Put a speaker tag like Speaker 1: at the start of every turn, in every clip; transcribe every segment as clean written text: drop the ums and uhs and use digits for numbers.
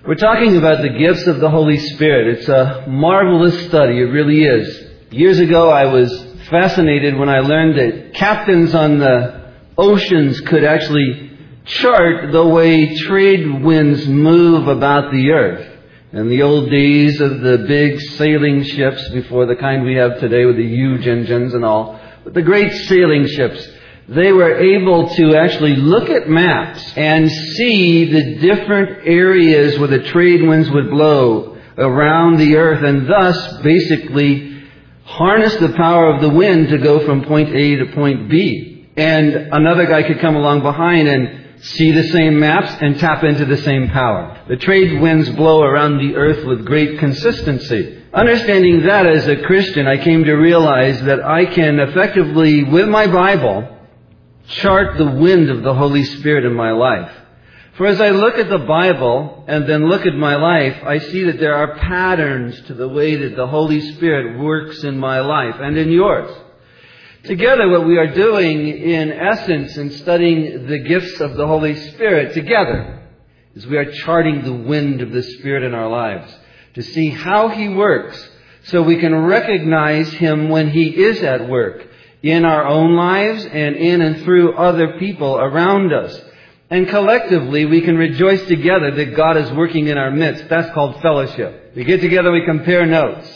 Speaker 1: We're talking about the gifts of the Holy Spirit. It's a marvelous study. It really is. Years ago, I was fascinated when I learned that captains on the oceans could actually chart the way trade winds move about the earth. In the old days of the big sailing ships, before the kind we have today with the huge engines and all, but the great sailing ships, they were able to actually look at maps and see the different areas where the trade winds would blow around the earth, and thus basically harness the power of the wind to go from point A to point B. And another guy could come along behind and see the same maps and tap into the same power. The trade winds blow around the earth with great consistency. Understanding that as a Christian, I came to realize that I can effectively, with my Bible, chart the wind of the Holy Spirit in my life. For as I look at the Bible and then look at my life, I see that there are patterns to the way that the Holy Spirit works in my life and in yours. Together, what we are doing in essence in studying the gifts of the Holy Spirit together is we are charting the wind of the Spirit in our lives to see how He works so we can recognize Him when He is at work in our own lives and in and through other people around us. And collectively, we can rejoice together that God is working in our midst. That's called fellowship. We get together, we compare notes.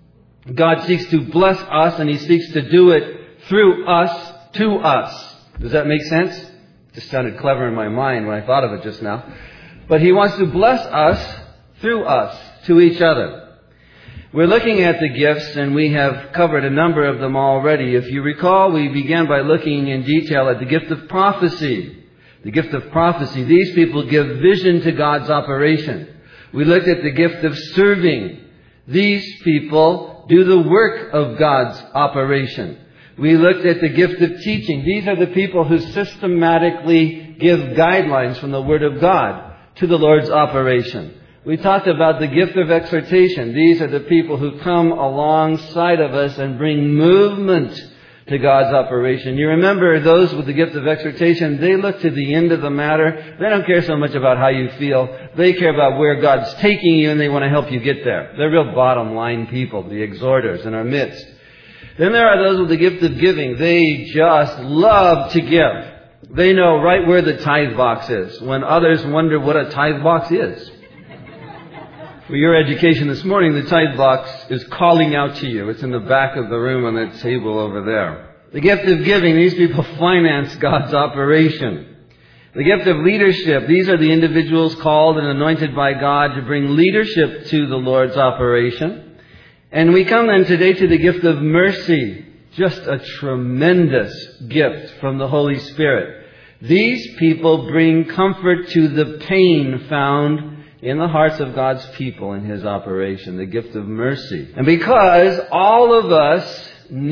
Speaker 1: God seeks to bless us, and He seeks to do it through us, to us. Does that make sense? It just sounded clever in my mind when I thought of it just now. But He wants to bless us through us, to each other. We're looking at the gifts, and we have covered a number of them already. If you recall, we began by looking in detail at the gift of prophecy. The gift of prophecy. These people give vision to God's operation. We looked at the gift of serving. These people do the work of God's operation. We looked at the gift of teaching. These are the people who systematically give guidelines from the Word of God to the Lord's operation. We talked about the gift of exhortation. These are the people who come alongside of us and bring movement to God's operation. You remember those with the gift of exhortation, they look to the end of the matter. They don't care so much about how you feel. They care about where God's taking you, and they want to help you get there. They're real bottom line people, the exhorters in our midst. Then there are those with the gift of giving. They just love to give. They know right where the tithe box is when others wonder what a tithe box is. For your education this morning, the tithe box is calling out to you. It's in the back of the room on that table over there. The gift of giving, these people finance God's operation. The gift of leadership, these are the individuals called and anointed by God to bring leadership to the Lord's operation. And we come then today to the gift of mercy, just a tremendous gift from the Holy Spirit. These people bring comfort to the pain found in the hearts of God's people in His operation, the gift of mercy. And because all of us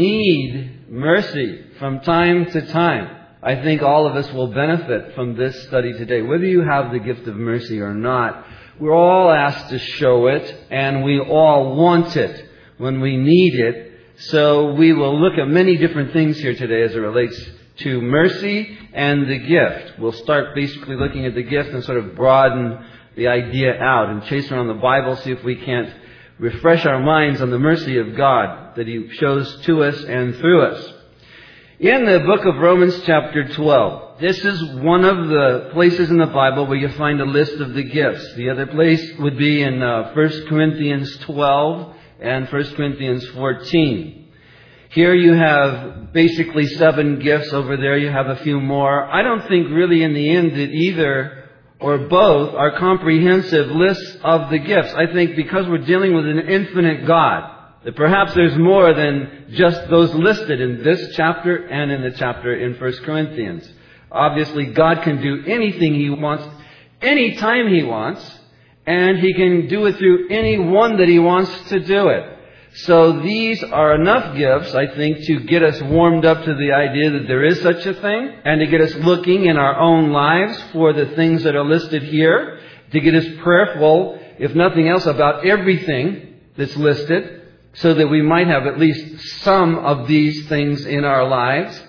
Speaker 1: need mercy from time to time, I think all of us will benefit from this study today. Whether you have the gift of mercy or not, we're all asked to show it, and we all want it when we need it. So we will look at many different things here today as it relates to mercy and the gift. We'll start basically looking at the gift and sort of broaden the idea out and chase around the Bible, see if we can't refresh our minds on the mercy of God that He shows to us and through us. In the book of Romans chapter 12, this is one of the places in the Bible where you find a list of the gifts. The other place would be in 1 Corinthians 12 and 1 Corinthians 14. Here you have basically 7 gifts. Over there you have a few more. I don't think really in the end that either or both are comprehensive lists of the gifts. I think because we're dealing with an infinite God, that perhaps there's more than just those listed in this chapter and in the chapter in 1 Corinthians. Obviously, God can do anything He wants, anytime He wants, and He can do it through anyone that He wants to do it. So these are enough gifts, I think, to get us warmed up to the idea that there is such a thing, and to get us looking in our own lives for the things that are listed here, to get us prayerful, if nothing else, about everything that's listed, so that we might have at least some of these things in our lives.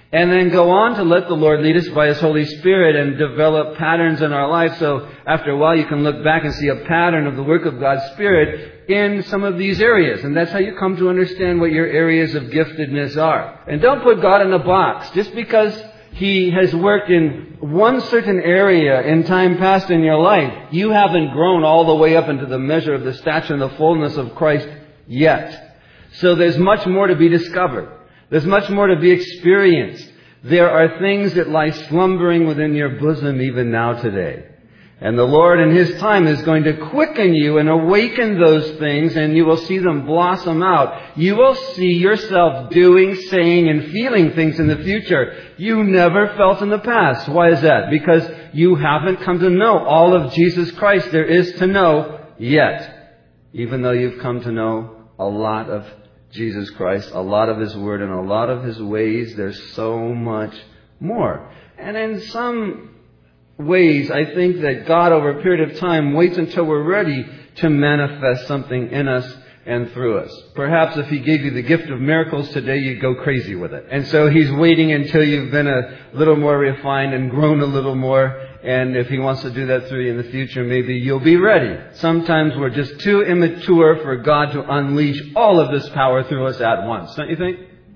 Speaker 1: And then go on to let the Lord lead us by His Holy Spirit and develop patterns in our life. So after a while you can look back and see a pattern of the work of God's Spirit in some of these areas. And that's how you come to understand what your areas of giftedness are. And don't put God in a box. Just because He has worked in one certain area in time past in your life, you haven't grown all the way up into the measure of the stature and the fullness of Christ yet. So there's much more to be discovered. There's much more to be experienced. There are things that lie slumbering within your bosom even now today. And the Lord in His time is going to quicken you and awaken those things, and you will see them blossom out. You will see yourself doing, saying, and feeling things in the future you never felt in the past. Why is that? Because you haven't come to know all of Jesus Christ there is to know yet. Even though you've come to know a lot of Jesus Christ, a lot of His Word, and a lot of His ways, there's so much more. And in some ways, I think that God, over a period of time, waits until we're ready to manifest something in us and through us. Perhaps if He gave you the gift of miracles today, you'd go crazy with it. And so He's waiting until you've been a little more refined and grown a little more. And if He wants to do that through you in the future, maybe you'll be ready. Sometimes we're just too immature for God to unleash all of this power through us at once, don't you think?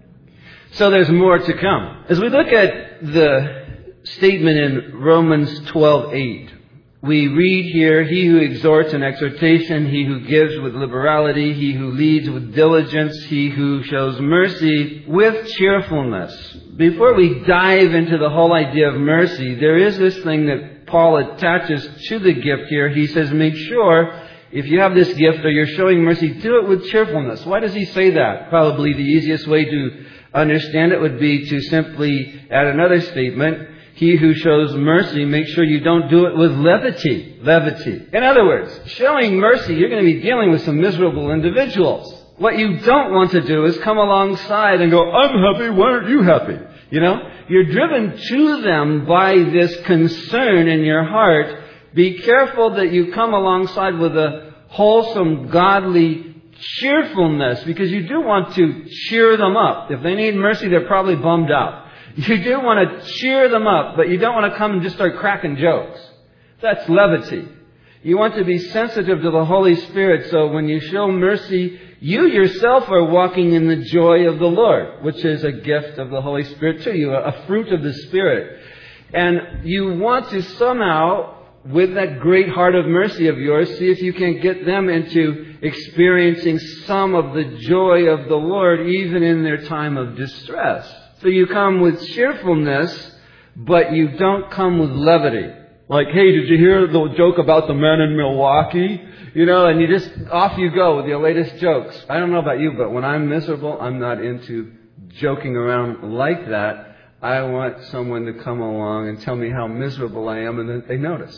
Speaker 1: So there's more to come. As we look at the statement in Romans 12:8, we read here, "He who exhorts in exhortation, he who gives with liberality, he who leads with diligence, he who shows mercy with cheerfulness." Before we dive into the whole idea of mercy, there is this thing that Paul attaches to the gift here. He says, make sure if you have this gift or you're showing mercy, do it with cheerfulness. Why does he say that? Probably the easiest way to understand it would be to simply add another statement. He who shows mercy, make sure you don't do it with levity. Levity. In other words, showing mercy, you're going to be dealing with some miserable individuals. What you don't want to do is come alongside and go, I'm happy, why aren't you happy? You know, you're driven to them by this concern in your heart. Be careful that you come alongside with a wholesome, godly cheerfulness, because you do want to cheer them up. If they need mercy, they're probably bummed out. You do want to cheer them up, but you don't want to come and just start cracking jokes. That's levity. You want to be sensitive to the Holy Spirit, so when you show mercy, you yourself are walking in the joy of the Lord, which is a gift of the Holy Spirit to you, a fruit of the Spirit. And you want to somehow, with that great heart of mercy of yours, see if you can get them into experiencing some of the joy of the Lord, even in their time of distress. So you come with cheerfulness, but you don't come with levity. Like, hey, did you hear the joke about the man in Milwaukee? You know, and you just, off you go with your latest jokes. I don't know about you, but when I'm miserable, I'm not into joking around like that. I want someone to come along and tell me how miserable I am, and then they notice.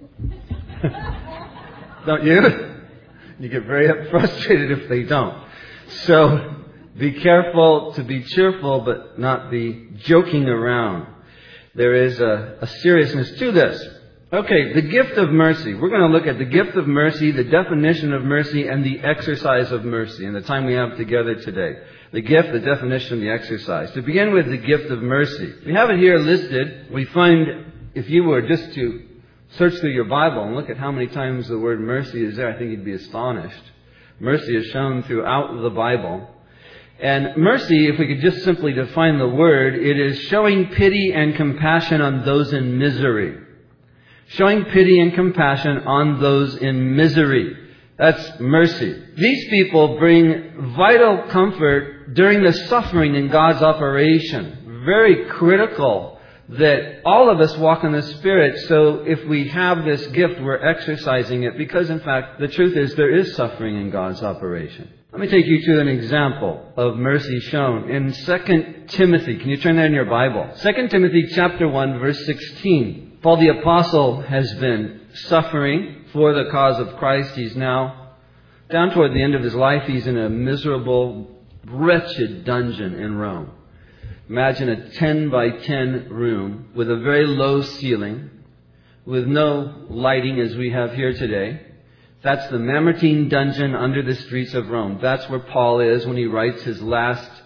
Speaker 1: Don't you? You get very frustrated if they don't. So, be careful to be cheerful, but not be joking around. There is a seriousness to this. Okay, the gift of mercy. We're going to look at the gift of mercy, the definition of mercy, and the exercise of mercy in the time we have together today. The gift, the definition, the exercise. To begin with, the gift of mercy. We have it here listed. We find, if you were just to search through your Bible and look at how many times the word mercy is there, I think you'd be astonished. Mercy is shown throughout the Bible. And mercy, if we could just simply define the word, it is showing pity and compassion on those in misery. Showing pity and compassion on those in misery. That's mercy. These people bring vital comfort during the suffering in God's operation. Very critical that all of us walk in the Spirit, so if we have this gift, we're exercising it, because in fact, the truth is there is suffering in God's operation. Let me take you to an example of mercy shown in 2 Timothy. Can you turn that in your Bible? 2 Timothy chapter 1, verse 16. Paul the Apostle has been suffering for the cause of Christ. He's now down toward the end of his life. He's in a miserable, wretched dungeon in Rome. Imagine a 10 by 10 room with a very low ceiling, with no lighting as we have here today. That's the Mamertine dungeon under the streets of Rome. That's where Paul is when he writes his last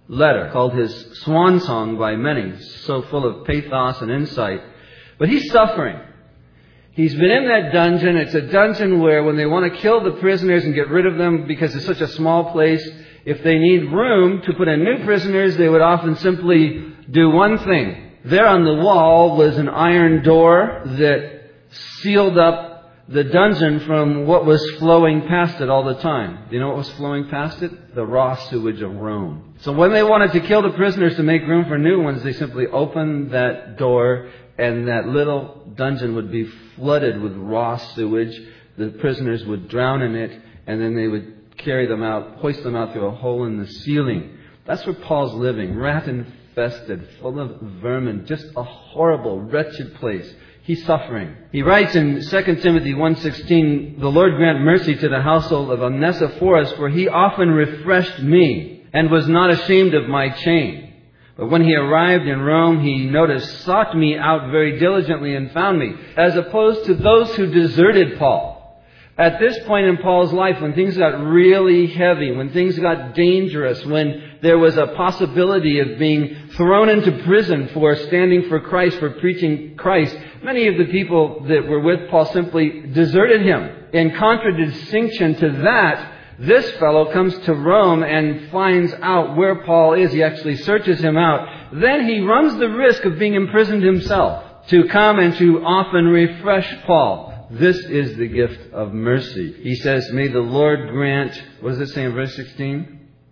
Speaker 1: letter, called his swan song by many, so full of pathos and insight. But he's suffering. He's been in that dungeon. It's a dungeon where when they want to kill the prisoners and get rid of them because it's such a small place, if they need room to put in new prisoners, they would often simply do one thing. There on the wall was an iron door that sealed up the dungeon from what was flowing past it all the time. Do you know what was flowing past it? The raw sewage of Rome. So when they wanted to kill the prisoners to make room for new ones, they simply opened that door and that little dungeon would be flooded with raw sewage. The prisoners would drown in it, and then they would carry them out, hoist them out through a hole in the ceiling. That's where Paul's living, rat-infested, full of vermin, just a horrible, wretched place. He's suffering. He writes in 2 Timothy 1:16, "The Lord grant mercy to the household of Onesiphorus, for he often refreshed me and was not ashamed of my chain. But when he arrived in Rome, he, notice, sought me out very diligently and found me," as opposed to those who deserted Paul. At this point in Paul's life, when things got really heavy, when things got dangerous, when there was a possibility of being thrown into prison for standing for Christ, for preaching Christ, many of the people that were with Paul simply deserted him. In contradistinction to that, this fellow comes to Rome and finds out where Paul is. He actually searches him out. Then he runs the risk of being imprisoned himself to come and to often refresh Paul. This is the gift of mercy. He says, "May the Lord grant," what does it say in verse 16?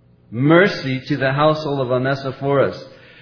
Speaker 1: "Mercy to the household of Onesiphorus."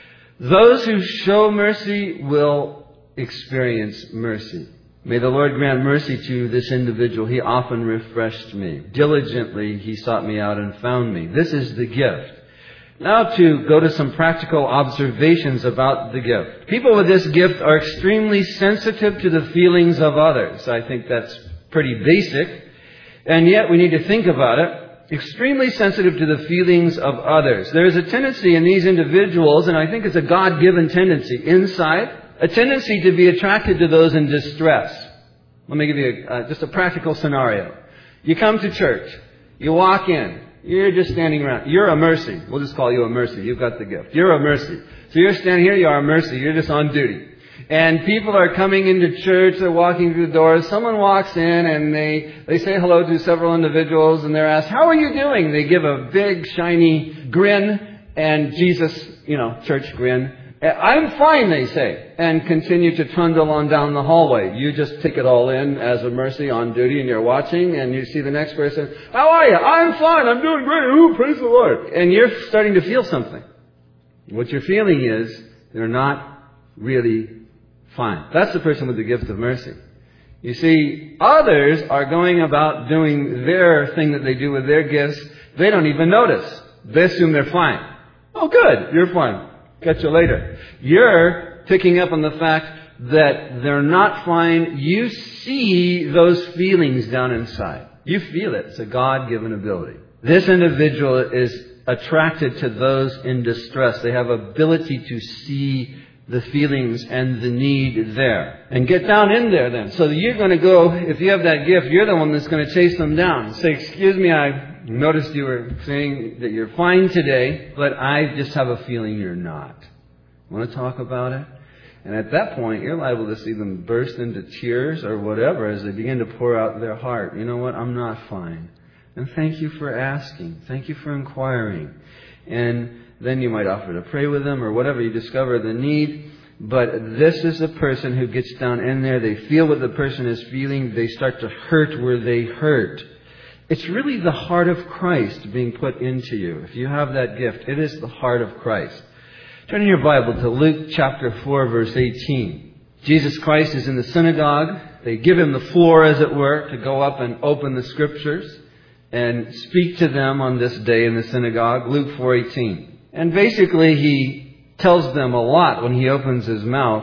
Speaker 1: Those who show mercy will experience mercy. May the Lord grant mercy to this individual. He often refreshed me. Diligently he sought me out and found me. This is the gift. Now to go to some practical observations about the gift. People with this gift are extremely sensitive to the feelings of others. I think that's pretty basic. And yet we need to think about it. Extremely sensitive to the feelings of others. There is a tendency in these individuals, and I think it's a God-given tendency inside, a tendency to be attracted to those in distress. Let me give you just a practical scenario. You come to church. You walk in. You're just standing around. You're a mercy. We'll just call you a mercy. You've got the gift. You're a mercy. So you're standing here. You are a mercy. You're just on duty. And people are coming into church. They're walking through the doors. Someone walks in and they say hello to several individuals and they're asked, "How are you doing?" They give a big, shiny grin and Jesus, church grin. "I'm fine," they say, and continue to trundle on down the hallway. You just take it all in as a mercy on duty, and you're watching, and you see the next person, "How are you?" "I'm fine. I'm doing great. Ooh, praise the Lord." And you're starting to feel something. What you're feeling is they're not really fine. That's the person with the gift of mercy. You see, others are going about doing their thing that they do with their gifts. They don't even notice. They assume they're fine. "Oh, good. You're fine. Catch you later." You're picking up on the fact that they're not fine. You see those feelings down inside. You feel it. It's a God-given ability. This individual is attracted to those in distress. They have ability to see the feelings and the need there. And get down in there then. So you're going to go, if you have that gift, you're the one that's going to chase them down. Say, "Excuse me, I noticed you were saying that you're fine today, but I just have a feeling you're not. Want to talk about it?" And at that point, you're liable to see them burst into tears or whatever as they begin to pour out their heart. "You know what? I'm not fine. And thank you for asking. Thank you for inquiring." And then you might offer to pray with them or whatever. You discover the need. But this is a person who gets down in there. They feel what the person is feeling. They start to hurt where they hurt. It's really the heart of Christ being put into you. If you have that gift, it is the heart of Christ. Turn in your Bible to Luke chapter 4, verse 18. Jesus Christ is in the synagogue. They give him the floor, as it were, to go up and open the scriptures and speak to them on this day in the synagogue. Luke 4:18. And basically he tells them a lot when he opens his mouth.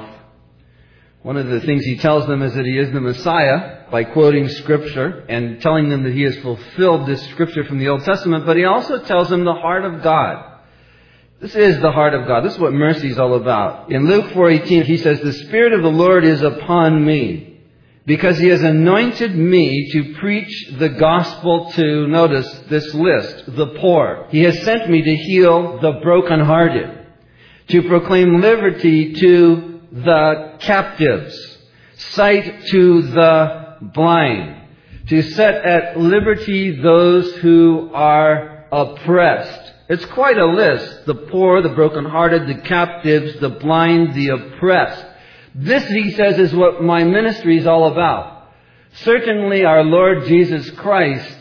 Speaker 1: One of the things he tells them is that he is the Messiah by quoting Scripture and telling them that he has fulfilled this Scripture from the Old Testament. But he also tells them the heart of God. This is the heart of God. This is what mercy is all about. In Luke 4:18 he says, "The Spirit of the Lord is upon me, because He has anointed me to preach the gospel to, notice this list, the poor. He has sent me to heal the brokenhearted, to proclaim liberty to the captives, sight to the blind, to set at liberty those who are oppressed. It's quite a list. The poor, the brokenhearted, the captives, the blind, the oppressed. This, he says, is what my ministry is all about. Certainly our Lord Jesus Christ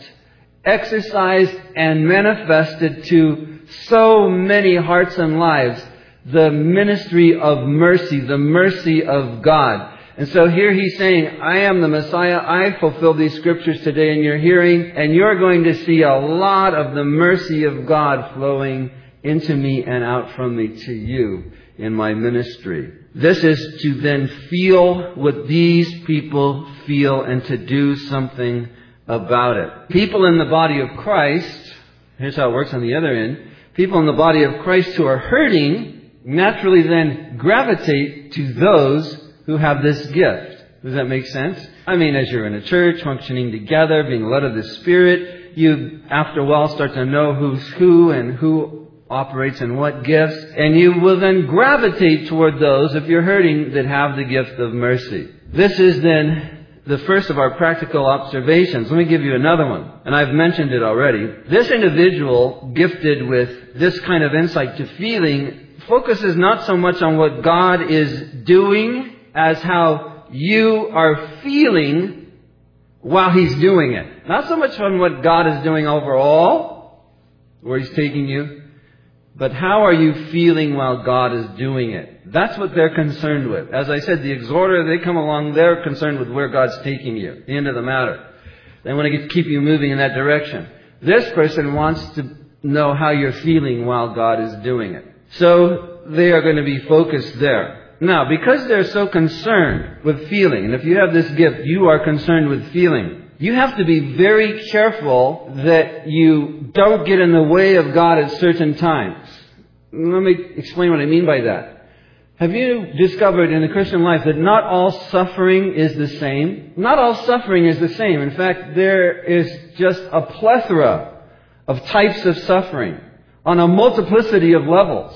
Speaker 1: exercised and manifested to so many hearts and lives the ministry of mercy, the mercy of God. And so here he's saying, I am the Messiah. I fulfill these scriptures today in your hearing, and you're going to see a lot of the mercy of God flowing into me and out from me to you in my ministry. This is to then feel what these people feel and to do something about it. People in the body of Christ, here's how it works on the other end, people in the body of Christ who are hurting naturally then gravitate to those who have this gift. Does that make sense? I mean, as you're in a church, functioning together, being led of the Spirit, you, after a while, start to know who's who and who operates in what gifts, and you will then gravitate toward those, if you're hurting, that have the gift of mercy. This is then the first of our practical observations. Let me give you another one, and I've mentioned it already. This individual, gifted with this kind of insight to feeling, focuses not so much on what God is doing as how you are feeling while He's doing it. Not so much on what God is doing overall, where He's taking you, but how are you feeling while God is doing it? That's what they're concerned with. As I said, the exhorter, they come along, they're concerned with where God's taking you. The end of the matter. They want to keep you moving in that direction. This person wants to know how you're feeling while God is doing it. So they are going to be focused there. Now, because they're so concerned with feeling, and if you have this gift, you are concerned with feeling, you have to be very careful that you don't get in the way of God at certain times. Let me explain what I mean by that. Have you discovered in the Christian life that not all suffering is the same? Not all suffering is the same. In fact, there is just a plethora of types of suffering on a multiplicity of levels.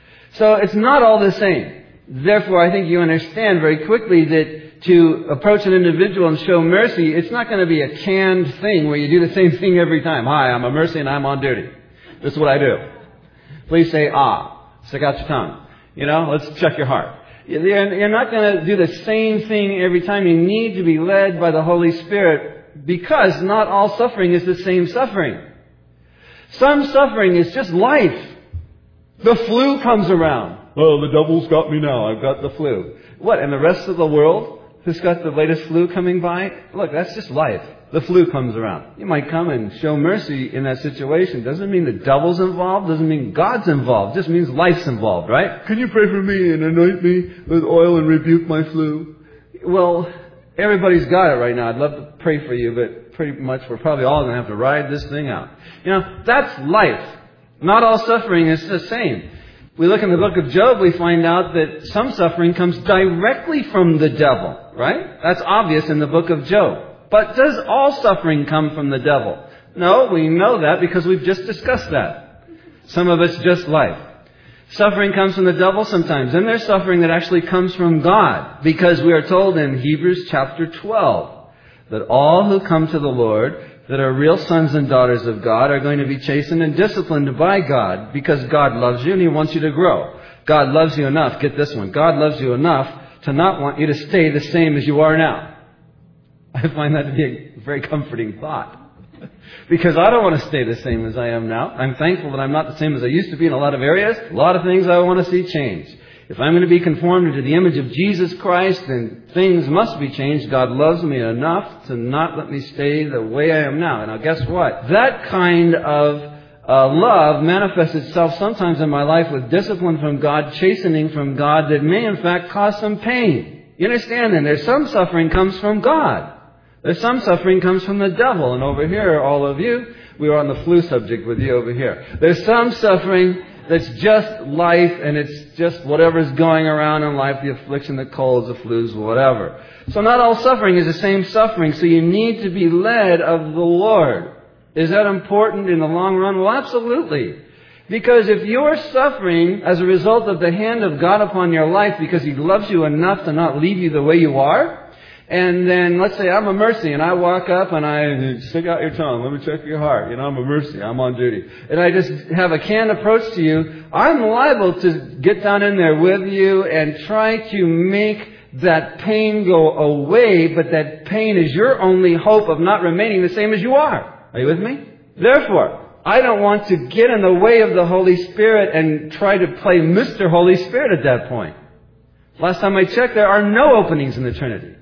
Speaker 1: So it's not all the same. Therefore, I think you understand very quickly that to approach an individual and show mercy, it's not going to be a canned thing where you do the same thing every time. Hi, I'm a mercy and I'm on duty. This is what I do. Please say, stick out your tongue. Let's check your heart. You're not going to do the same thing every time. You need to be led by the Holy Spirit, because not all suffering is the same suffering. Some suffering is just life. The flu comes around. Oh, the devil's got me now. I've got the flu. What, and the rest of the world who's got the latest flu coming by? Look, that's just life. The flu comes around. You might come and show mercy in that situation. Doesn't mean the devil's involved. Doesn't mean God's involved. Just means life's involved, right? Can you pray for me and anoint me with oil and rebuke my flu? Well, everybody's got it right now. I'd love to pray for you, but pretty much we're probably all going to have to ride this thing out. That's life. Not all suffering is the same. We look in the book of Job, we find out that some suffering comes directly from the devil, right? That's obvious in the book of Job. But does all suffering come from the devil? No, we know that because we've just discussed that. Some of it's just life. Suffering comes from the devil sometimes. And there's suffering that actually comes from God, because we are told in Hebrews chapter 12 that all who come to the Lord, that are real sons and daughters of God, are going to be chastened and disciplined by God, because God loves you and He wants you to grow. God loves you enough, get this one, God loves you enough to not want you to stay the same as you are now. I find that to be a very comforting thought. Because I don't want to stay the same as I am now. I'm thankful that I'm not the same as I used to be in a lot of areas. A lot of things I want to see change. If I'm going to be conformed to the image of Jesus Christ, then things must be changed. God loves me enough to not let me stay the way I am now. Now, guess what? That kind of love manifests itself sometimes in my life with discipline from God, chastening from God, that may in fact cause some pain. You understand then? There's some suffering comes from God. There's some suffering comes from the devil. And over here, all of you, we were on the flu subject with you over here. There's some suffering that's just life and it's just whatever's going around in life, the affliction, the colds, the flus, whatever. So not all suffering is the same suffering. So you need to be led of the Lord. Is that important in the long run? Well, absolutely. Because if you're suffering as a result of the hand of God upon your life because He loves you enough to not leave you the way you are, and then let's say I'm a mercy and I walk up and I stick out your tongue, let me check your heart. I'm a mercy, I'm on duty. And I just have a canned approach to you, I'm liable to get down in there with you and try to make that pain go away, but that pain is your only hope of not remaining the same as you are. Are you with me? Therefore, I don't want to get in the way of the Holy Spirit and try to play Mr. Holy Spirit at that point. Last time I checked, there are no openings in the Trinity.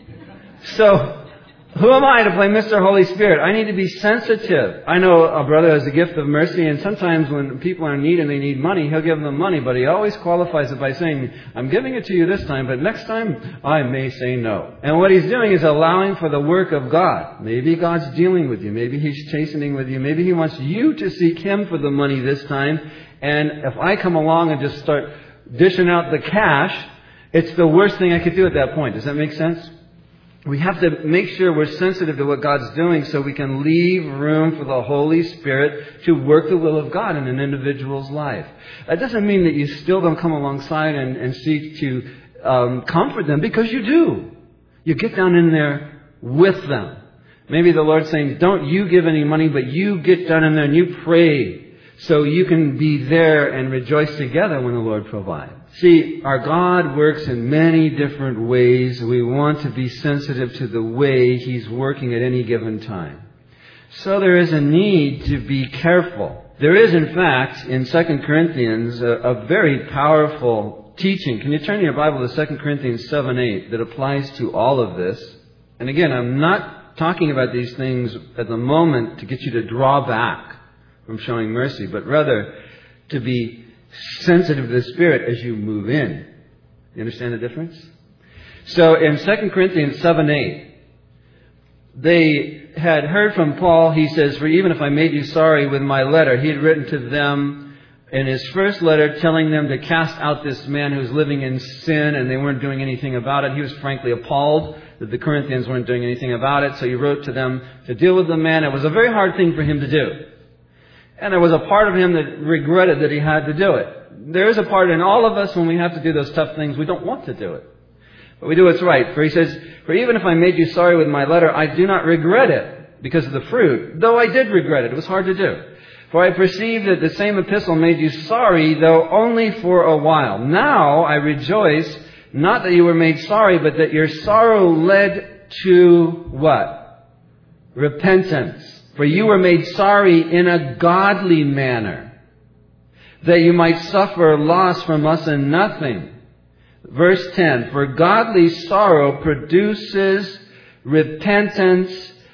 Speaker 1: So, who am I to play Mr. Holy Spirit? I need to be sensitive. I know a brother has a gift of mercy, and sometimes when people are in need and they need money, he'll give them money, but he always qualifies it by saying, I'm giving it to you this time, but next time I may say no. And what he's doing is allowing for the work of God. Maybe God's dealing with you. Maybe He's chastening with you. Maybe He wants you to seek Him for the money this time. And if I come along and just start dishing out the cash, it's the worst thing I could do at that point. Does that make sense? We have to make sure we're sensitive to what God's doing so we can leave room for the Holy Spirit to work the will of God in an individual's life. That doesn't mean that you still don't come alongside and seek to comfort them, because you do. You get down in there with them. Maybe the Lord's saying, don't you give any money, but you get down in there and you pray so you can be there and rejoice together when the Lord provides. See, our God works in many different ways. We want to be sensitive to the way He's working at any given time. So there is a need to be careful. There is, in fact, in 2 Corinthians, a very powerful teaching. Can you turn your Bible to 2 Corinthians 7:8 that applies to all of this? And again, I'm not talking about these things at the moment to get you to draw back from showing mercy, but rather to be sensitive to the Spirit as you move in. You understand the difference? So in 2 Corinthians 7:8, they had heard from Paul. He says, for even if I made you sorry with my letter, he had written to them in his first letter telling them to cast out this man who was living in sin, and they weren't doing anything about it. He was frankly appalled that the Corinthians weren't doing anything about it. So he wrote to them to deal with the man. It was a very hard thing for him to do. And there was a part of him that regretted that he had to do it. There is a part in all of us when we have to do those tough things, we don't want to do it. But we do what's right. For he says, for even if I made you sorry with my letter, I do not regret it because of the fruit, though I did regret it. It was hard to do. For I perceive that the same epistle made you sorry, though only for a while. Now I rejoice, not that you were made sorry, but that your sorrow led to what? Repentance. For you were made sorry in a godly manner, that you might suffer loss from us in nothing. Verse 10, for godly sorrow produces repentance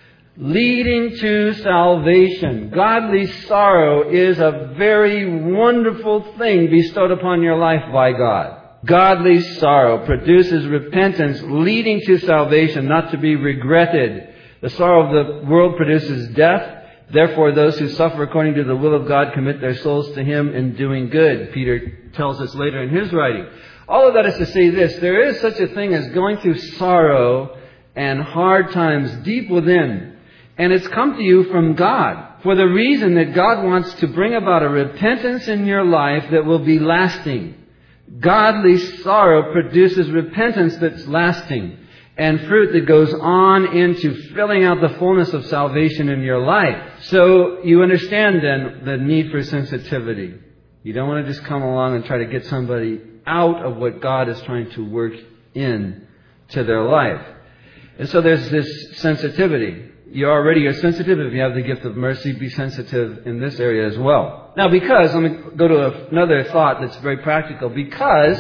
Speaker 1: leading to salvation. Godly sorrow is a very wonderful thing bestowed upon your life by God. Godly sorrow produces repentance leading to salvation, not to be regretted. The sorrow of the world produces death. Therefore, those who suffer according to the will of God commit their souls to Him in doing good. Peter tells us later in his writing. All of that is to say this. There is such a thing as going through sorrow and hard times deep within. And it's come to you from God for the reason that God wants to bring about a repentance in your life that will be lasting. Godly sorrow produces repentance that's lasting, and fruit that goes on into filling out the fullness of salvation in your life. So you understand then the need for sensitivity. You don't want to just come along and try to get somebody out of what God is trying to work in to their life. And so there's this sensitivity. You already are sensitive. If you have the gift of mercy, be sensitive in this area as well. Now because, let me go to another thought that's very practical. Because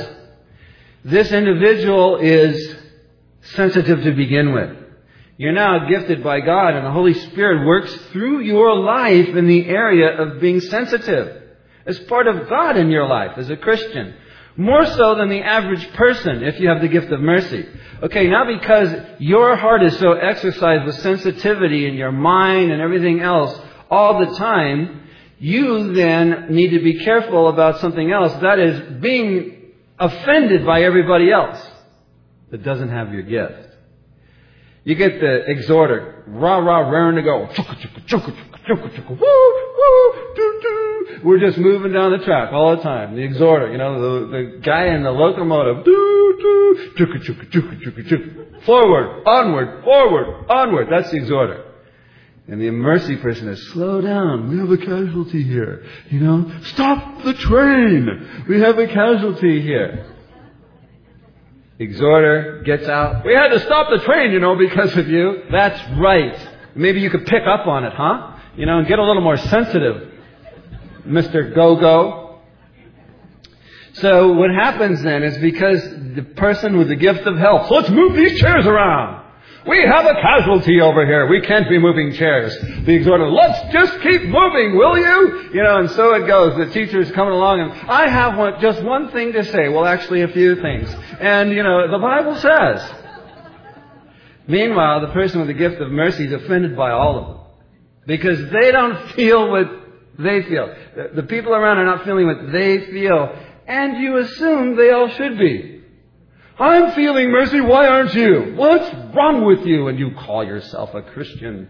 Speaker 1: this individual is sensitive to begin with. You're now gifted by God, and the Holy Spirit works through your life in the area of being sensitive. As part of God in your life as a Christian. More so than the average person if you have the gift of mercy. Okay, now because your heart is so exercised with sensitivity in your mind and everything else all the time, you then need to be careful about something else. That is, being offended by everybody else that doesn't have your gift. You get the exhorter, rah, rah, raring to go. Chukka, chukka, chukka, chukka, chukka, chukka, woo, woo, doo, doo. We're just moving down the track all the time. The exhorter, the guy in the locomotive, doo, doo, chukka, chukka, chukka, chukka, chukka. Forward, onward. That's the exhorter. And the mercy person is, slow down. We have a casualty here. Stop the train. We have a casualty here. Exhorter gets out. We had to stop the train, because of you. That's right. Maybe you could pick up on it, huh? And get a little more sensitive, Mr. Go-Go. So what happens then is because the person with the gift of help, let's move these chairs around. We have a casualty over here. We can't be moving chairs. The exhorter, let's just keep moving, will you? And so it goes. The teacher's coming along and I have just one thing to say. Well, actually a few things. And, the Bible says. Meanwhile, the person with the gift of mercy is offended by all of them. Because they don't feel what they feel. The people around are not feeling what they feel. And you assume they all should be. I'm feeling mercy, why aren't you? What's wrong with you? And you call yourself a Christian,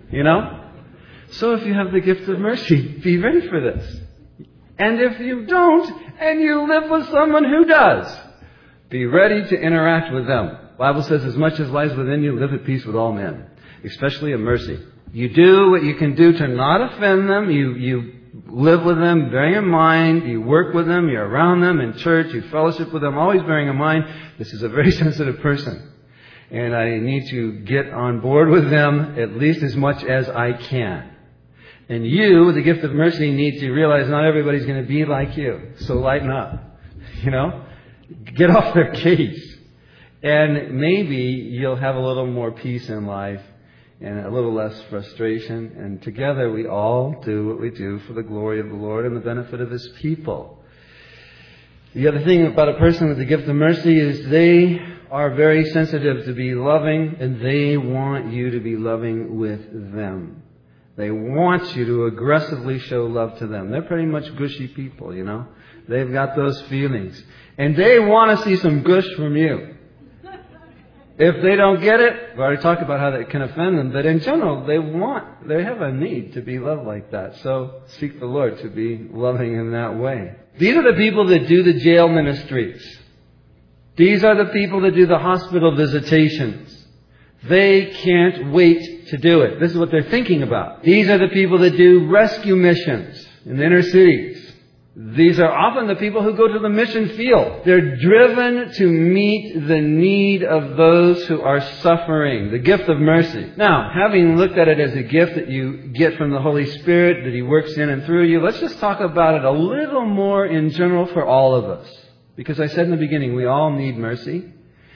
Speaker 1: So if you have the gift of mercy, be ready for this. And if you don't, and you live with someone who does, be ready to interact with them. The Bible says, as much as lies within you, live at peace with all men, especially in mercy. You do what you can do to not offend them. You live with them, bearing in mind, you work with them, you're around them in church, you fellowship with them, always bearing in mind, this is a very sensitive person. And I need to get on board with them at least as much as I can. And you, with the gift of mercy, need to realize not everybody's going to be like you. So lighten up. Get off their case. And maybe you'll have a little more peace in life and a little less frustration. And together we all do what we do for the glory of the Lord and the benefit of His people. The other thing about a person with the gift of mercy is they are very sensitive to be loving, and they want you to be loving with them. They want you to aggressively show love to them. They're pretty much gushy people, They've got those feelings. And they want to see some gush from you. If they don't get it, we've already talked about how that can offend them, but in general, they have a need to be loved like that. So seek the Lord to be loving in that way. These are the people that do the jail ministries. These are the people that do the hospital visitations. They can't wait to do it. This is what they're thinking about. These are the people that do rescue missions in the inner cities. These are often the people who go to the mission field. They're driven to meet the need of those who are suffering. The gift of mercy. Now, having looked at it as a gift that you get from the Holy Spirit, that He works in and through you, let's just talk about it a little more in general for all of us. Because I said in the beginning, we all need mercy.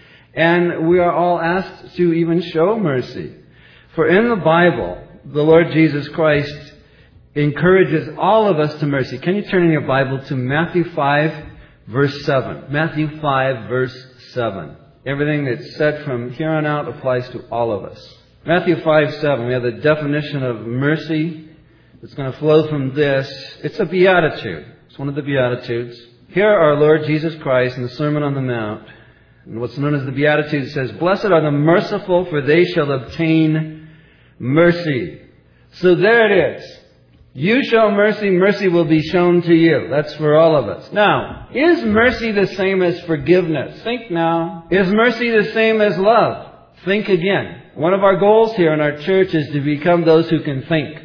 Speaker 1: And we are all asked to even show mercy. For in the Bible, the Lord Jesus Christ encourages all of us to mercy. Can you turn in your Bible to Matthew 5, verse 7? Matthew 5, verse 7. Everything that's said from here on out applies to all of us. Matthew 5, 7. We have the definition of mercy that's going to flow from this. It's a beatitude. It's one of the beatitudes. Here our Lord Jesus Christ in the Sermon on the Mount, and what's known as the Beatitude, says, "Blessed are the merciful, for they shall obtain mercy." So there it is. You show mercy, mercy will be shown to you. That's for all of us. Now, is mercy the same as forgiveness? Think now. Is mercy the same as love? Think again. One of our goals here in our church is to become those who can think.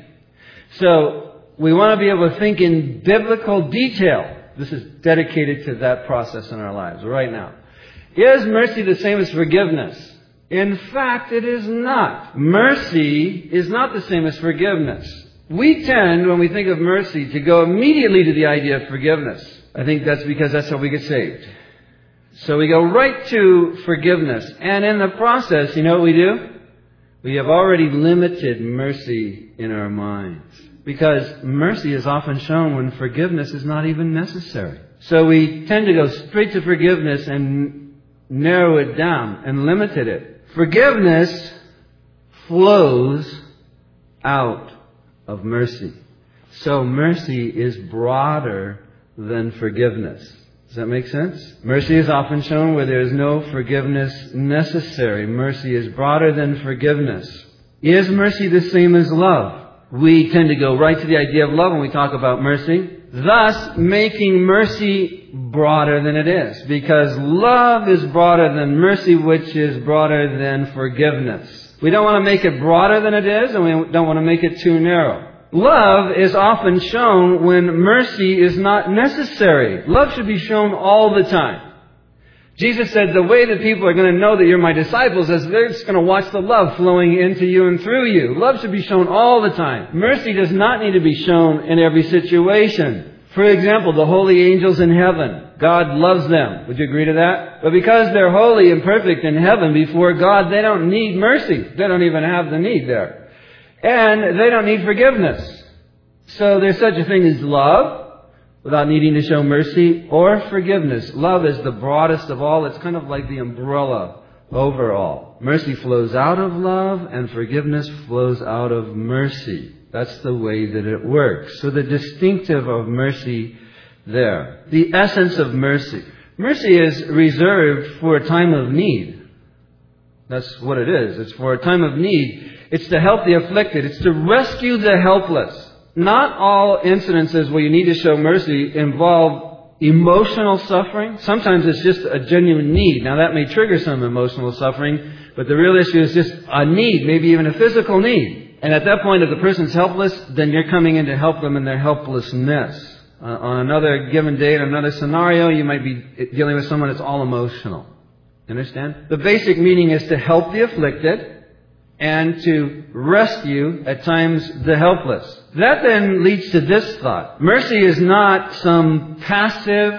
Speaker 1: So, we want to be able to think in biblical detail. This is dedicated to that process in our lives right now. Is mercy the same as forgiveness? In fact, it is not. Mercy is not the same as forgiveness. We tend, when we think of mercy, to go immediately to the idea of forgiveness. I think that's because that's how we get saved. So we go right to forgiveness. And in the process, you know what we do? We have already limited mercy in our minds. Because mercy is often shown when forgiveness is not even necessary. So we tend to go straight to forgiveness and narrow it down and limit it. Forgiveness flows out of mercy. So mercy is broader than forgiveness. Does that make sense? Mercy is often shown where there is no forgiveness necessary. Mercy is broader than forgiveness. Is mercy the same as love? We tend to go right to the idea of love when we talk about mercy, thus making mercy broader than it is. Because love is broader than mercy, which is broader than forgiveness. We don't want to make it broader than it is, and we don't want to make it too narrow. Love is often shown when mercy is not necessary. Love should be shown all the time. Jesus said the way that people are going to know that you're my disciples is they're just going to watch the love flowing into you and through you. Love should be shown all the time. Mercy does not need to be shown in every situation. For example, the holy angels in heaven. God loves them. Would you agree to that? But because they're holy and perfect in heaven before God, they don't need mercy. They don't even have the need there. And they don't need forgiveness. So there's such a thing as love without needing to show mercy or forgiveness. Love is the broadest of all. It's kind of like the umbrella over all. Mercy flows out of love and forgiveness flows out of mercy. That's the way that it works. So the distinctive of mercy there. The essence of mercy. Mercy is reserved for a time of need. That's what it is. It's for a time of need. It's to help the afflicted. It's to rescue the helpless. Not all incidences where you need to show mercy involve emotional suffering. Sometimes it's just a genuine need. Now that may trigger some emotional suffering, but the real issue is just a need, maybe even a physical need. And at that point, if the person's helpless, then you're coming in to help them in their helplessness. On another given day, in another scenario, you might be dealing with someone that's all emotional. Understand? The basic meaning is to help the afflicted and to rescue, at times, the helpless. That then leads to this thought. Mercy is not some passive,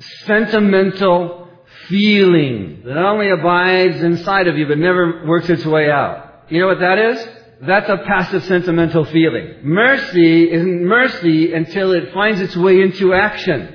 Speaker 1: sentimental feeling that only abides inside of you but never works its way out. You know what that is? That's a passive, sentimental feeling. Mercy isn't mercy until it finds its way into action.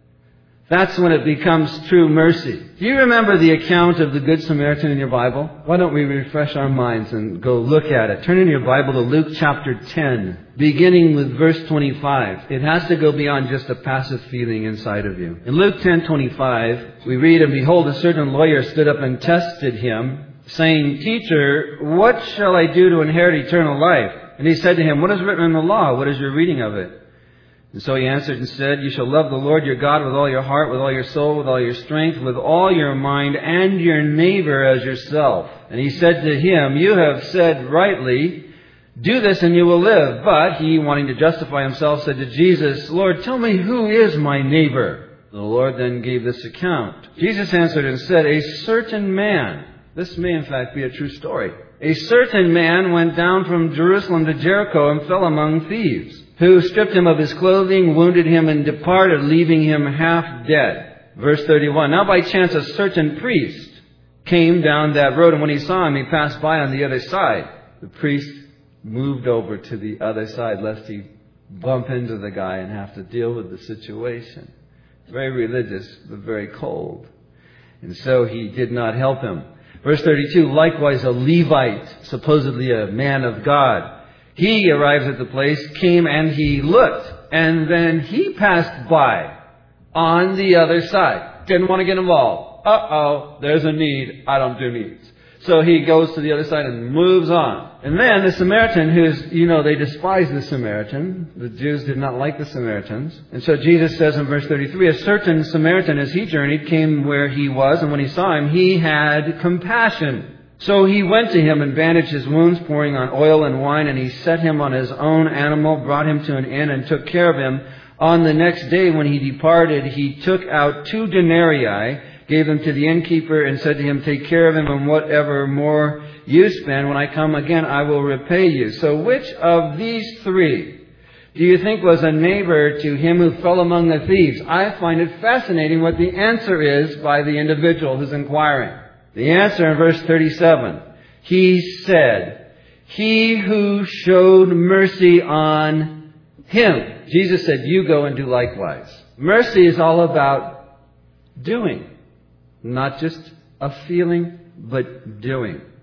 Speaker 1: That's when it becomes true mercy. Do you remember the account of the Good Samaritan in your Bible? Why don't we refresh our minds and go look at it? Turn in your Bible to Luke chapter 10, beginning with verse 25. It has to go beyond just a passive feeling inside of you. In Luke 10:25, we read, "And behold, a certain lawyer stood up and tested him, saying, 'Teacher, what shall I do to inherit eternal life?' And he said to him, 'What is written in the law? What is your reading of it?' And so he answered and said, 'You shall love the Lord your God with all your heart, with all your soul, with all your strength, with all your mind, and your neighbor as yourself.' And he said to him, 'You have said rightly, do this and you will live.' But he, wanting to justify himself, said to Jesus, 'Lord, tell me who is my neighbor.' The Lord then gave this account. Jesus answered and said, 'A certain man,'" this may in fact be a true story, "'a certain man went down from Jerusalem to Jericho and fell among thieves, who stripped him of his clothing, wounded him, and departed, leaving him half dead.'" Verse 31, "Now by chance a certain priest came down that road, and when he saw him, he passed by on the other side." The priest moved over to the other side, lest he bump into the guy and have to deal with the situation. Very religious, but very cold. And so he did not help him. Verse 32, "Likewise a Levite, supposedly a man of God, he arrives at the place, came and he looked, and then he passed by on the other side. Didn't want to get involved. There's a need. I don't do needs. So he goes to the other side and moves on. And then the Samaritan, they despise the Samaritan. The Jews did not like the Samaritans. And so Jesus says in verse 33, "A certain Samaritan, as he journeyed, came where he was, and when he saw him, he had compassion. So he went to him and bandaged his wounds, pouring on oil and wine, and he set him on his own animal, brought him to an inn, and took care of him. On the next day when he departed, he took out 2 denarii, gave them to the innkeeper, and said to him, 'Take care of him, and whatever more you spend, when I come again, I will repay you.' So which of these 3 do you think was a neighbor to him who fell among the thieves?" I find it fascinating what the answer is by the individual who's inquiring. The answer in verse 37, he said, "He who showed mercy on him." Jesus said, "You go and do likewise." Mercy is all about doing. Not just a feeling, but doing.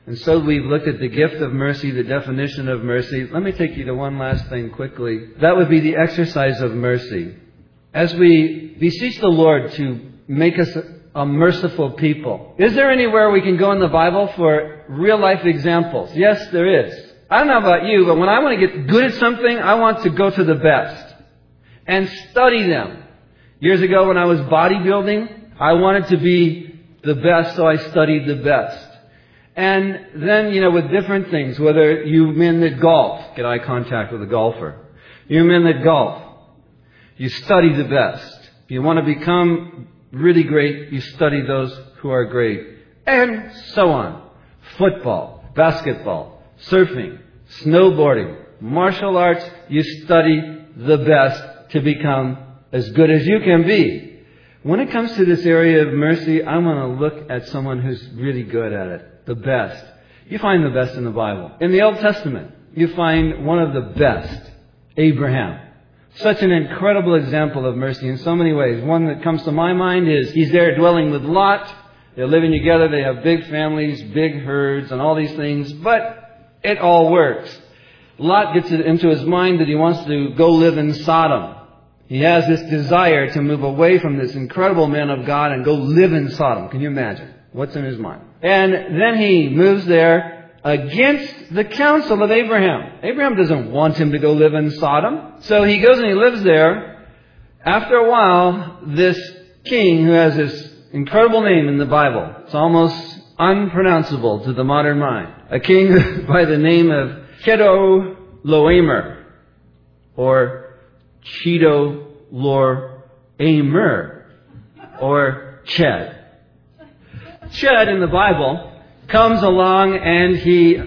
Speaker 1: And so we've looked at the gift of mercy, the definition of mercy. Let me take you to one last thing quickly. That would be the exercise of mercy. As we beseech the Lord to make us a merciful people, is there anywhere we can go in the Bible for real life examples? Yes, there is. I don't know about you, but when I want to get good at something, I want to go to the best and study them. Years ago when I was bodybuilding, I wanted to be the best, so I studied the best. And then, with different things, whether you men that golf, get eye contact with a golfer. You men that golf, you study the best. If you want to become really great, you study those who are great. And so on. Football, basketball, surfing, snowboarding, martial arts, you study the best to become as good as you can be. When it comes to this area of mercy, I want to look at someone who's really good at it. The best. You find the best in the Bible. In the Old Testament, you find one of the best, Abraham. Such an incredible example of mercy in so many ways. One that comes to my mind is he's there dwelling with Lot. They're living together. They have big families, big herds, and all these things. But it all works. Lot gets it into his mind that he wants to go live in Sodom. He has this desire to move away from this incredible man of God and go live in Sodom. Can you imagine what's in his mind? And then he moves there against the counsel of Abraham. Abraham doesn't want him to go live in Sodom. So he goes and he lives there. After a while, this king who has this incredible name in the Bible, it's almost unpronounceable to the modern mind. A king by the name of Chedorlaomer, or Chedorlaomer, or Ched. Ched in the Bible comes along and he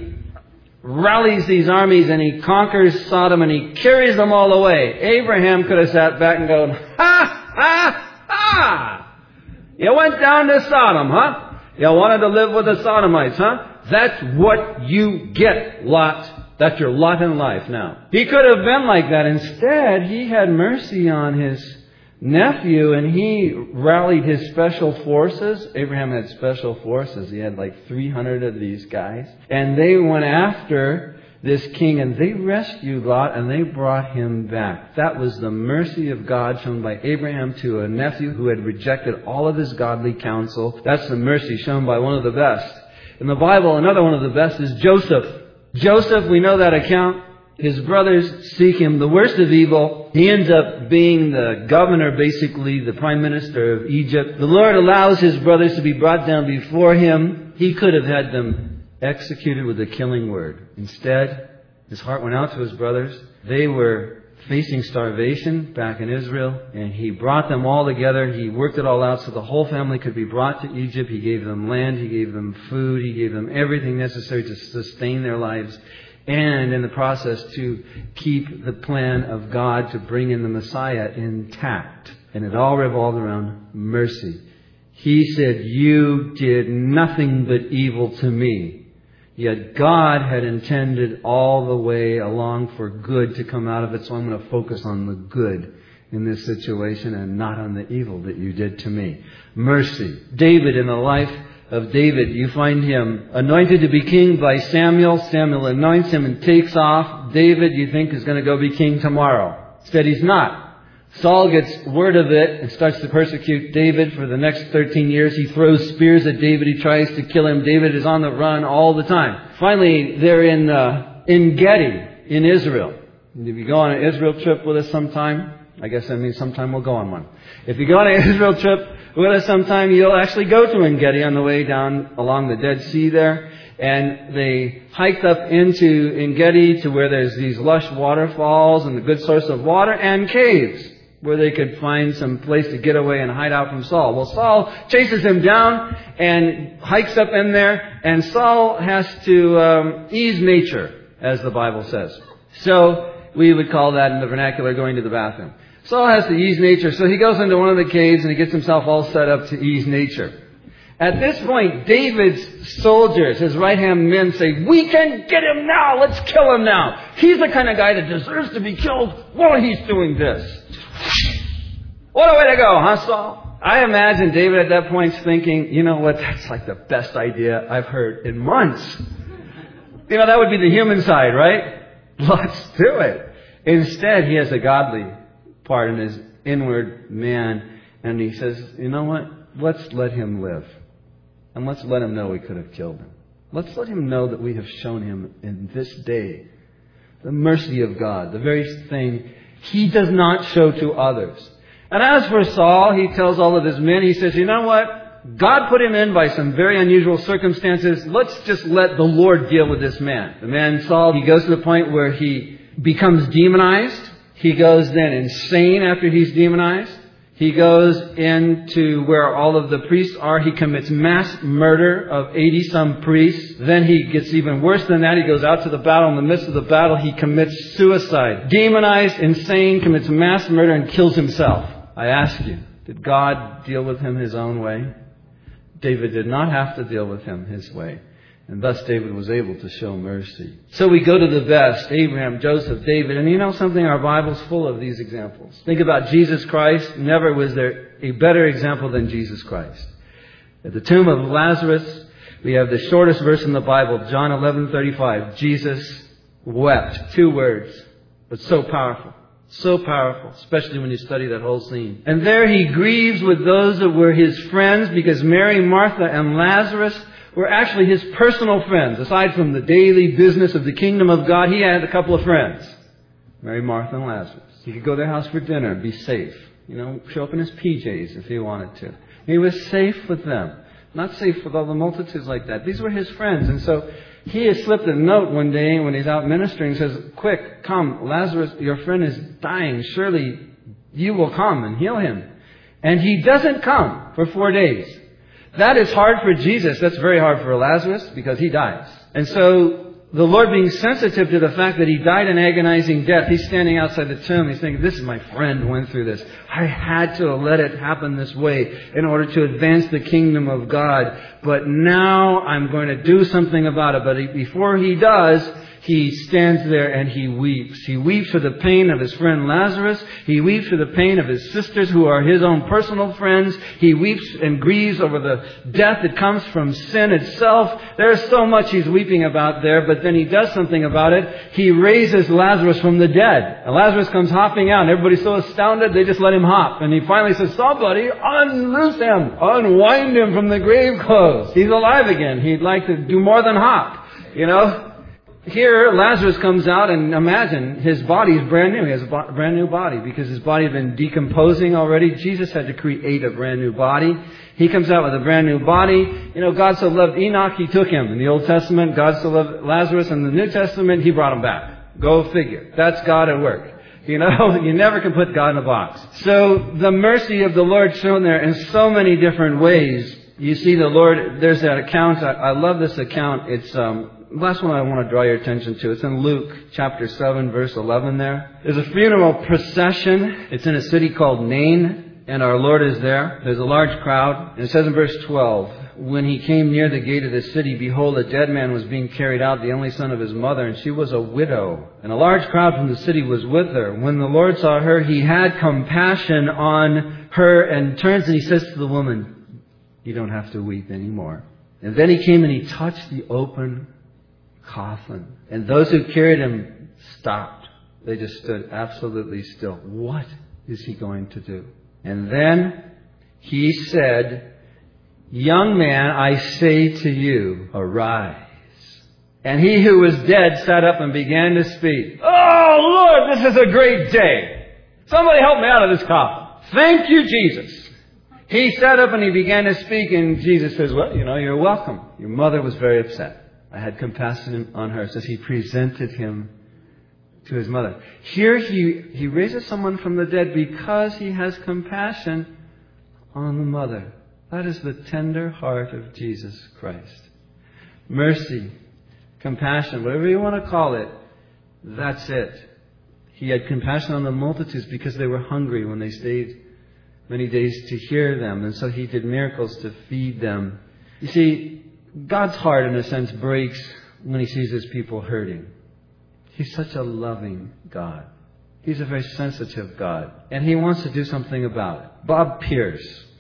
Speaker 1: rallies these armies and he conquers Sodom and he carries them all away. Abraham could have sat back and gone, ha, ha, ha! You went down to Sodom, huh? You wanted to live with the Sodomites, huh? That's what you get, Lot. That's your lot in life now. He could have been like that. Instead, he had mercy on his nephew and he rallied his special forces. Abraham had special forces. He had like 300 of these guys. And they went after this king and they rescued Lot and they brought him back. That was the mercy of God shown by Abraham to a nephew who had rejected all of his godly counsel. That's the mercy shown by one of the best. In the Bible, another one of the best is Joseph. Joseph, we know that account. His brothers seek him, the worst of evil. He ends up being the governor, basically, the prime minister of Egypt. The Lord allows his brothers to be brought down before him. He could have had them executed with a killing word. Instead, his heart went out to his brothers. They were facing starvation back in Israel, and he brought them all together. He worked it all out so the whole family could be brought to Egypt. He gave them land. He gave them food. He gave them everything necessary to sustain their lives. And in the process to keep the plan of God to bring in the Messiah intact. And it all revolved around mercy. He said, "You did nothing but evil to me." Yet God had intended all the way along for good to come out of it. So I'm going to focus on the good in this situation and not on the evil that you did to me. Mercy. David, in the life of David, you find him anointed to be king by Samuel. Samuel anoints him and takes off. David, you think, is going to go be king tomorrow. Instead, he's not. Saul gets word of it and starts to persecute David for the next 13 years. He throws spears at David. He tries to kill him. David is on the run all the time. Finally, they're in En-Gedi in Israel. And if you go on an Israel trip with us sometime, I guess that means sometime we'll go on one. If you go on an Israel trip with us sometime, you'll actually go to En-Gedi on the way down along the Dead Sea there. And they hiked up into En-Gedi to where there's these lush waterfalls and a good source of water and caves where they could find some place to get away and hide out from Saul. Well, Saul chases him down and hikes up in there, and Saul has to ease nature, as the Bible says. So we would call that in the vernacular going to the bathroom. Saul has to ease nature, so he goes into one of the caves and he gets himself all set up to ease nature. At this point, David's soldiers, his right-hand men, say, "We can get him now! Let's kill him now! He's the kind of guy that deserves to be killed while he's doing this." What a way to go, huh, Saul? I imagine David at that point thinking, you know what, that's like the best idea I've heard in months. That would be the human side, right? Let's do it. Instead, he has a godly part in his inward man. And he says, you know what? Let's let him live. And let's let him know we could have killed him. Let's let him know that we have shown him in this day the mercy of God, the very thing he does not show to others. And as for Saul, he tells all of his men, he says, you know what? God put him in by some very unusual circumstances. Let's just let the Lord deal with this man. The man Saul, he goes to the point where he becomes demonized. He goes then insane after he's demonized. He goes into where all of the priests are. He commits mass murder of 80-some priests. Then he gets even worse than that. He goes out to the battle. In the midst of the battle, he commits suicide. Demonized, insane, commits mass murder, and kills himself. I ask you, did God deal with him his own way? David did not have to deal with him his way. And thus David was able to show mercy. So we go to the best, Abraham, Joseph, David. And you know something? Our Bible's full of these examples. Think about Jesus Christ. Never was there a better example than Jesus Christ. At the tomb of Lazarus, we have the shortest verse in the Bible, John 11:35. Jesus wept. 2 words, but so powerful. So powerful, especially when you study that whole scene. And there he grieves with those that were his friends, because Mary, Martha, and Lazarus were actually his personal friends. Aside from the daily business of the kingdom of God, he had a couple of friends. Mary, Martha, and Lazarus. He could go to their house for dinner and be safe. Show up in his PJs if he wanted to. He was safe with them. Not safe with all the multitudes like that. These were his friends. And so he has slipped a note one day when he's out ministering. Says, quick, come, Lazarus, your friend is dying. Surely you will come and heal him. And he doesn't come for 4 days. That is hard for Jesus. That's very hard for Lazarus because he dies. And so the Lord, being sensitive to the fact that he died an agonizing death, he's standing outside the tomb. He's thinking, this is my friend who went through this. I had to let it happen this way in order to advance the kingdom of God. But now I'm going to do something about it. But before he does, he stands there and he weeps. He weeps for the pain of his friend Lazarus. He weeps for the pain of his sisters who are his own personal friends. He weeps and grieves over the death that comes from sin itself. There's so much he's weeping about there, but then he does something about it. He raises Lazarus from the dead. And Lazarus comes hopping out, and everybody's so astounded they just let him hop. And he finally says, somebody unloose him, unwind him from the grave clothes. He's alive again. He'd like to do more than hop, Here, Lazarus comes out, and imagine, his body is brand new. He has a brand new body because his body had been decomposing already. Jesus had to create a brand new body. He comes out with a brand new body. God so loved Enoch, he took him. In the Old Testament, God so loved Lazarus. In the New Testament, he brought him back. Go figure. That's God at work. You never can put God in a box. So the mercy of the Lord shown there in so many different ways. You see the Lord, there's that account. I love this account. It's last one I want to draw your attention to. It's in Luke chapter 7, verse 11 there. There's a funeral procession. It's in a city called Nain, and our Lord is there. There's a large crowd. And it says in verse 12, when he came near the gate of the city, behold, a dead man was being carried out, the only son of his mother, and she was a widow. And a large crowd from the city was with her. When the Lord saw her, he had compassion on her and turns and he says to the woman, you don't have to weep anymore. And then he came and he touched the open coffin. And those who carried him stopped. They just stood absolutely still. What is he going to do? And then he said, young man, I say to you, arise. And he who was dead sat up and began to speak. Oh, Lord, this is a great day. Somebody help me out of this coffin. Thank you, Jesus. He sat up and he began to speak, and Jesus says, well, you're welcome. Your mother was very upset. I had compassion on her. It says he presented him to his mother. Here he raises someone from the dead because he has compassion on the mother. That is the tender heart of Jesus Christ. Mercy, compassion, whatever you want to call it, that's it. He had compassion on the multitudes because they were hungry when they stayed many days to hear them. And so he did miracles to feed them. You see, God's heart, in a sense, breaks when he sees his people hurting. He's such a loving God. He's a very sensitive God. And he wants to do something about it. Bob Pierce,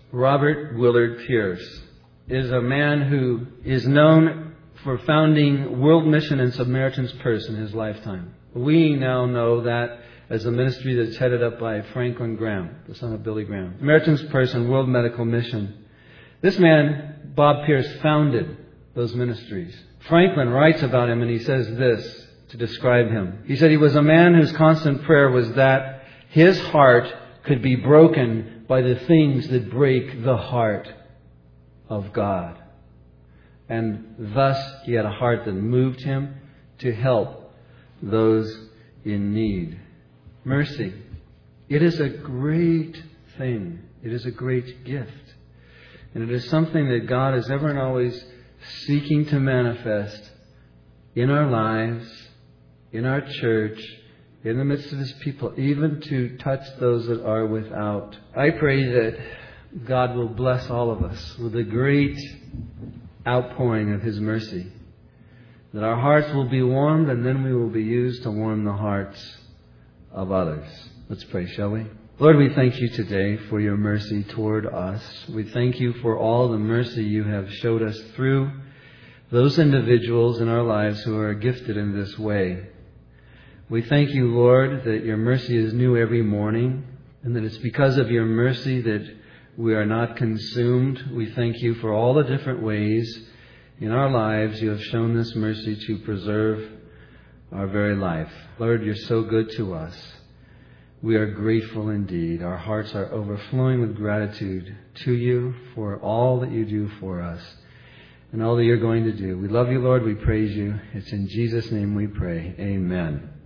Speaker 1: Robert Willard Pierce is a man who is known for founding World Mission and Samaritan's Purse in his lifetime. We now know that as a ministry that's headed up by Franklin Graham, the son of Billy Graham. Samaritan's Purse and World Medical Mission. This man, Bob Pierce, founded those ministries. Franklin writes about him and he says this to describe him. He said he was a man whose constant prayer was that his heart could be broken by the things that break the heart of God. And thus he had a heart that moved him to help those in need. Mercy. It is a great thing. It is a great gift. And it is something that God is ever and always seeking to manifest in our lives, in our church, in the midst of His people, even to touch those that are without. I pray that God will bless all of us with a great outpouring of His mercy. That our hearts will be warmed and then we will be used to warm the hearts of others. Let's pray, shall we? Lord, we thank You today for Your mercy toward us. We thank You for all the mercy You have showed us through those individuals in our lives who are gifted in this way. We thank You, Lord, that Your mercy is new every morning and that it's because of Your mercy that we are not consumed. We thank You for all the different ways in our lives You have shown this mercy to preserve our very life. Lord, You're so good to us. We are grateful indeed. Our hearts are overflowing with gratitude to You for all that You do for us and all that You're going to do. We love You, Lord. We praise You. It's in Jesus' name we pray. Amen.